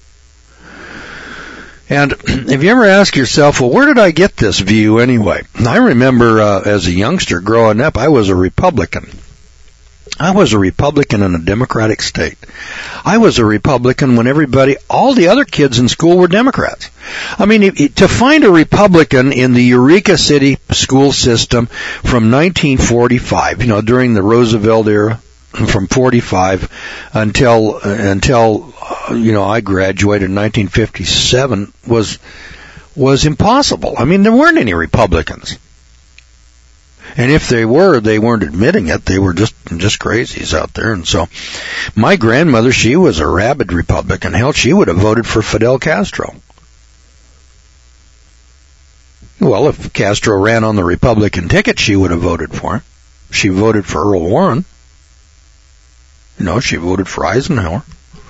And if you ever ask yourself, well, where did I get this view anyway? I remember as a youngster growing up, I was a Republican. I was a Republican in a Democratic state. I was a Republican when all the other kids in school were Democrats. I mean, to find a Republican in the Eureka City school system from 1945, you know, during the Roosevelt era, from 45 until you know, I graduated in 1957 was impossible. I mean, there weren't any Republicans. And if they weren't admitting it. They were just crazies out there. And so my grandmother, she was a rabid Republican. Hell, she would have voted for Fidel Castro. Well, if Castro ran on the Republican ticket, she would have voted for him. She voted for Earl Warren. You know, she voted for Eisenhower.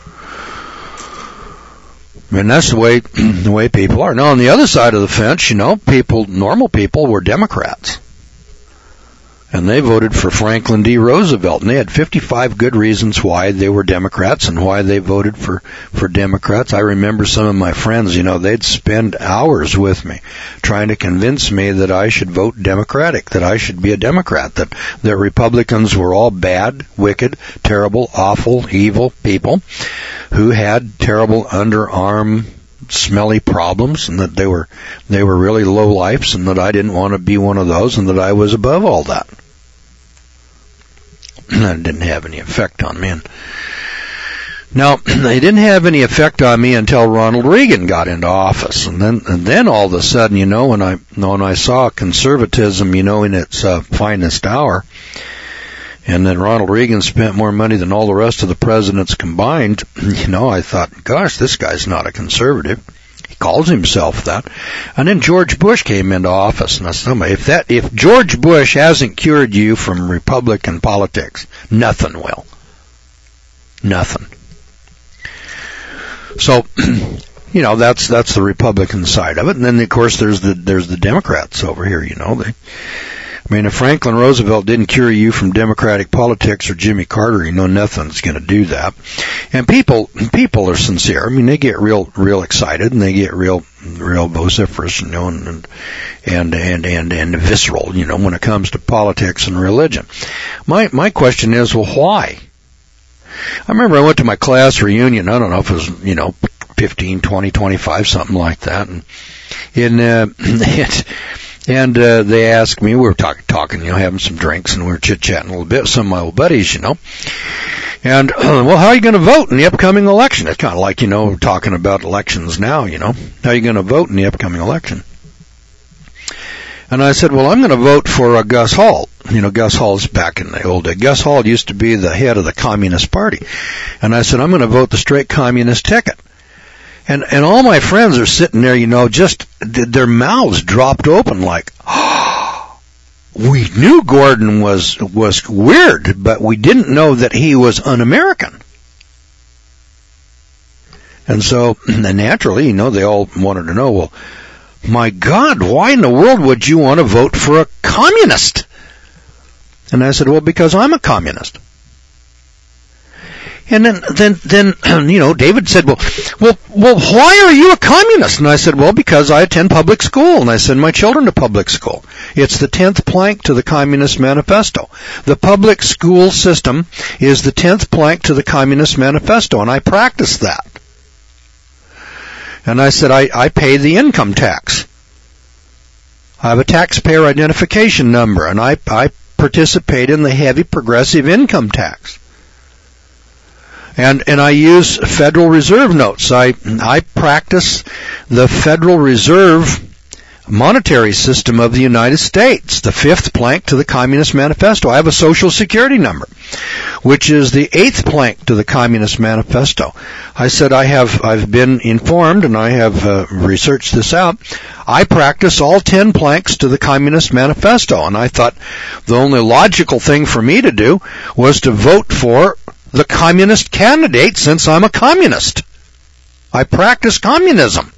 And that's the way people are. Now, on the other side of the fence, you know, normal people were Democrats. And they voted for Franklin D. Roosevelt, and they had 55 good reasons why they were Democrats and why they voted for Democrats. I remember some of my friends, you know, they'd spend hours with me trying to convince me that I should vote Democratic, that I should be a Democrat, that Republicans were all bad, wicked, terrible, awful, evil people who had terrible underarm smelly problems, and that they were really low lifes, and that I didn't want to be one of those, and that I was above all that. That didn't have any effect on me. Now, they didn't have any effect on me until Ronald Reagan got into office, and then all of a sudden, you know, when I saw conservatism, you know, in its finest hour, and then Ronald Reagan spent more money than all the rest of the presidents combined, you know, I thought, gosh, this guy's not a conservative. He calls himself that. And then George Bush came into office. Now, if George Bush hasn't cured you from Republican politics, nothing will. Nothing. So, you know, that's the Republican side of it. And then, of course, there's the Democrats over here, you know. I mean, if Franklin Roosevelt didn't cure you from Democratic politics or Jimmy Carter, you know, nothing's going to do that. And people are sincere. I mean, they get real excited, and they get real vociferous, you know, and visceral, you know, when it comes to politics and religion. My question is, well, why? I remember I went to my class reunion. I don't know if it was, you know, 15, 20, 25, something like that, and they asked me, we were talking, you know, having some drinks, and we were chit-chatting a little bit with some of my old buddies, you know. And, well, how are you going to vote in the upcoming election? It's kind of like, talking about elections now, How are you going to vote in the upcoming election? And I said, well, I'm going to vote for Gus Hall. Gus Hall's back in the old day. Gus Hall used to be the head of the Communist Party. And I said, I'm going to vote the straight communist ticket. And all my friends are sitting there, just their mouths dropped open like, we knew Gordon was weird, but we didn't know that he was un-American. And so, naturally, they all wanted to know, well, my God, why in the world would you want to vote for a communist? And I said, well, because I'm a communist. And then David said, well, why are you a communist? And I said, well, because I attend public school and I send my children to public school. It's the 10th plank to the Communist Manifesto. The public school system is the 10th plank to the Communist Manifesto, and I practice that. And I said, I pay the income tax. I have a taxpayer identification number, and I participate in the heavy progressive income tax. And I use Federal Reserve notes. I practice the Federal Reserve monetary system of the United States, the 5th plank to the Communist Manifesto. I have a Social Security number, which is the 8th plank to the Communist Manifesto. I said I've been informed and I have researched this out. I practice all 10 planks to the Communist Manifesto, and I thought the only logical thing for me to do was to vote for the communist candidate since I'm a communist. I practice communism.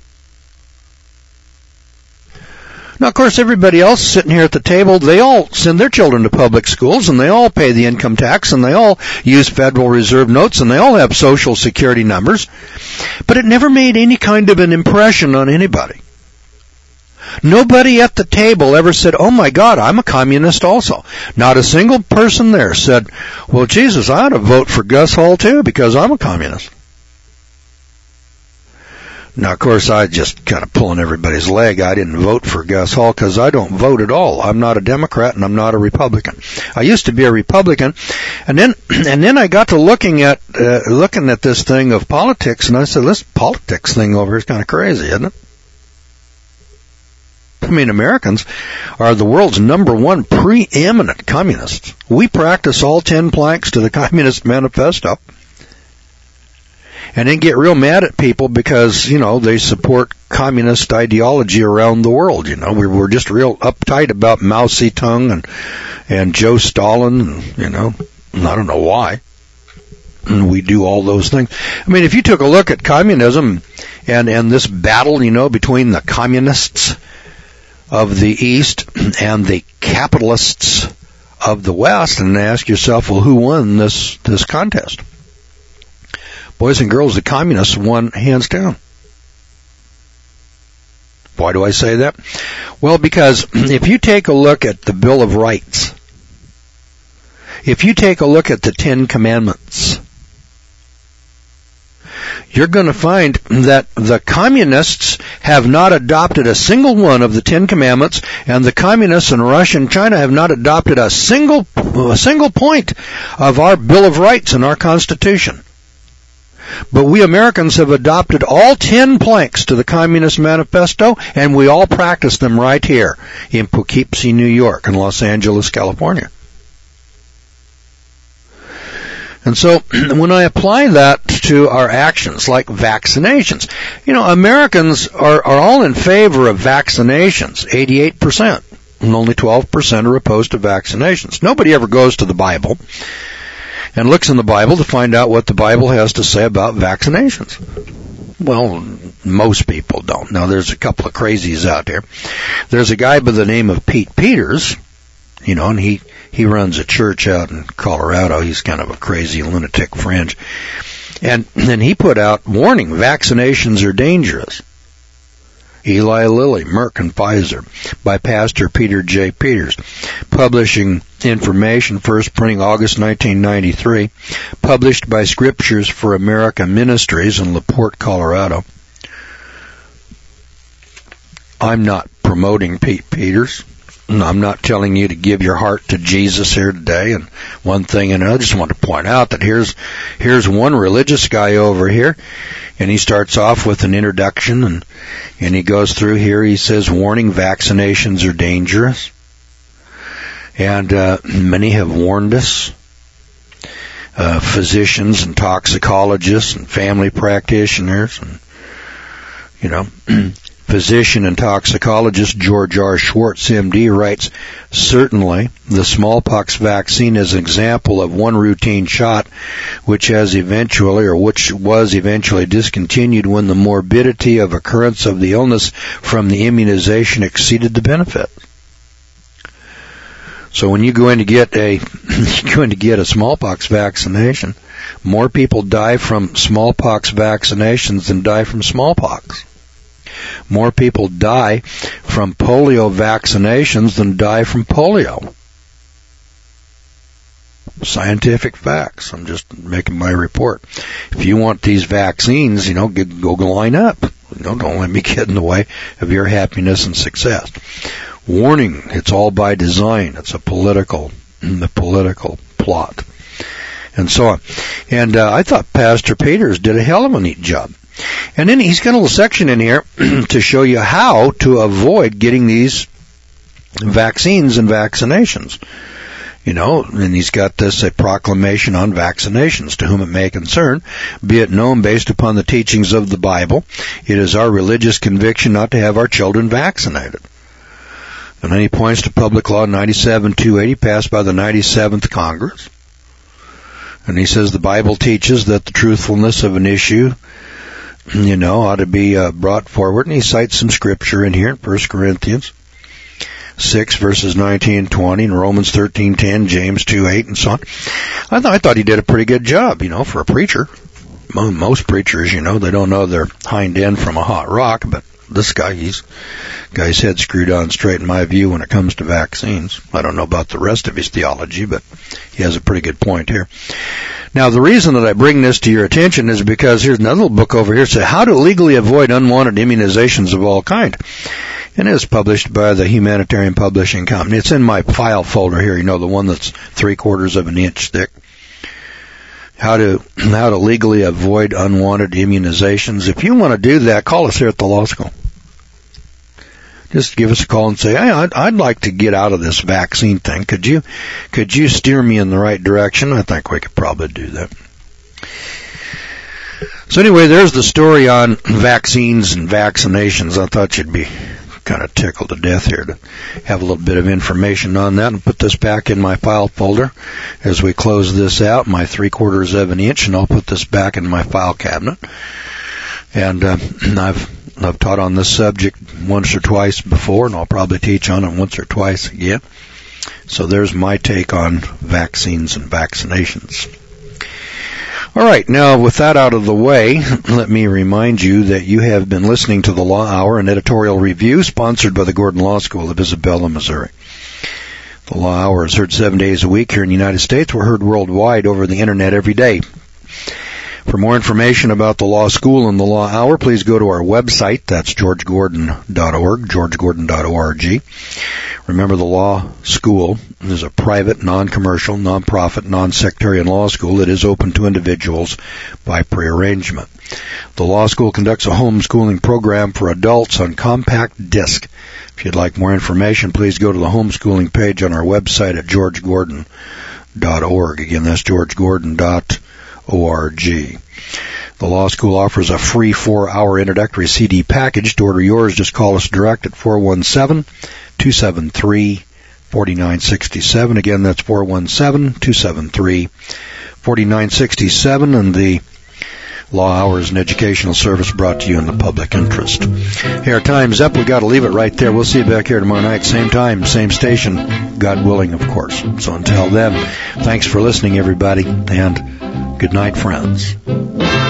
Now, of course, everybody else sitting here at the table, they all send their children to public schools, and they all pay the income tax, and they all use Federal Reserve notes, and they all have Social Security numbers. But it never made any kind of an impression on anybody. Nobody at the table ever said, oh my God, I'm a communist also. Not a single person there said, well, Jesus, I ought to vote for Gus Hall too because I'm a communist. Now, of course, I just kind of pulling everybody's leg. I didn't vote for Gus Hall because I don't vote at all. I'm not a Democrat and I'm not a Republican. I used to be a Republican, and then I got to looking at this thing of politics, and I said, this politics thing over here is kind of crazy, isn't it? I mean, Americans are the world's number one preeminent communists. We practice all 10 planks to the Communist Manifesto. And then get real mad at people because, they support communist ideology around the world. We're just real uptight about Mao Zedong and Joe Stalin, and, I don't know why. And we do all those things. I mean, if you took a look at communism and this battle, between the communists of the East and the capitalists of the West, and ask yourself, well, who won this contest? Boys and girls, the communists won hands down. Why do I say that? Well, because if you take a look at the Bill of Rights, if you take a look at the 10 Commandments, you're going to find that the communists have not adopted a single one of the 10 Commandments, and the communists in Russia and China have not adopted a single point of our Bill of Rights in our Constitution. But we Americans have adopted all 10 planks to the Communist Manifesto, and we all practice them right here in Poughkeepsie, New York, and Los Angeles, California. And so when I apply that to our actions, like vaccinations, Americans are all in favor of vaccinations, 88%, and only 12% are opposed to vaccinations. Nobody ever goes to the Bible and looks in the Bible to find out what the Bible has to say about vaccinations. Well, most people don't. Now, there's a couple of crazies out there. There's a guy by the name of Pete Peters, and he runs a church out in Colorado. He's kind of a crazy lunatic fringe. And then he put out warning, vaccinations are dangerous. Eli Lilly, Merck, and Pfizer, by Pastor Peter J. Peters, publishing information, first printing August 1993, published by Scriptures for America Ministries in LaPorte, Colorado. I'm not promoting Pete Peters. I'm not telling you to give your heart to Jesus here today and one thing and another. I just want to point out that here's one religious guy over here, and he starts off with an introduction, and he goes through here. He says, warning, vaccinations are dangerous. And many have warned us. Physicians and toxicologists and family practitioners and, physician and toxicologist George R. Schwartz, MD, writes, certainly the smallpox vaccine is an example of one routine shot which was eventually discontinued when the morbidity of occurrence of the illness from the immunization exceeded the benefit. So when you go in to get a smallpox vaccination, more people die from smallpox vaccinations than die from smallpox. More people die from polio vaccinations than die from polio. Scientific facts. I'm just making my report. If you want these vaccines, go line up. Don't let me get in the way of your happiness and success. Warning, it's all by design. It's the political plot. And so on. And I thought Pastor Peters did a hell of a neat job. And then he's got a little section in here to show you how to avoid getting these vaccines and vaccinations. And he's got a proclamation on vaccinations. To whom it may concern, be it known based upon the teachings of the Bible, it is our religious conviction not to have our children vaccinated. And then he points to Public Law 97-280, passed by the 97th Congress. And he says the Bible teaches that the truthfulness of an issue, ought to be brought forward. And he cites some scripture in here in 1 Corinthians 6, verses 19 and 20, and Romans 13:10, James 2:8, and so on. I thought he did a pretty good job, for a preacher. Most preachers, they don't know their hind end from a hot rock, but this guy's head screwed on straight in my view when it comes to vaccines. I don't know about the rest of his theology, but he has a pretty good point here. Now, the reason that I bring this to your attention is because here's another little book over here, says How to Legally Avoid Unwanted Immunizations of All Kind. And it's published by the Humanitarian Publishing Company. It's in my file folder here, the one that's 3/4 of an inch thick. How to legally avoid unwanted immunizations. If you want to do that, call us here at the law school. Just give us a call and say, hey, I'd like to get out of this vaccine thing. Could you steer me in the right direction? I think we could probably do that. So anyway, there's the story on vaccines and vaccinations. I thought you'd be kind of tickled to death here to have a little bit of information on that, and put this back in my file folder as we close this out, my 3/4 of an inch, and I'll put this back in my file cabinet. And I've taught on this subject once or twice before, and I'll probably teach on it once or twice again. So there's my take on vaccines and vaccinations. All right, now with that out of the way, let me remind you that you have been listening to the Law Hour, an editorial review sponsored by the Gordon Law School of Isabella, Missouri. The Law Hour is heard 7 days a week here in the United States. We're heard worldwide over the Internet every day. For more information about the Law School and the Law Hour, please go to our website. That's georgegordon.org, georgegordon.org. Remember, the Law School is a private, non-commercial, non-profit, non-sectarian law school that is open to individuals by prearrangement. The Law School conducts a homeschooling program for adults on compact disc. If you'd like more information, please go to the homeschooling page on our website at georgegordon.org. Again, that's georgegordon.org. The Law School offers a free 4-hour introductory CD package. To order yours, just call us direct at 417-273-4967. Again, that's 417-273-4967. And the Law Hour is an educational service brought to you in the public interest. Hey, our time's up. We got to leave it right there. We'll see you back here tomorrow night, same time, same station, God willing, of course. So until then, thanks for listening, everybody, and good night, friends.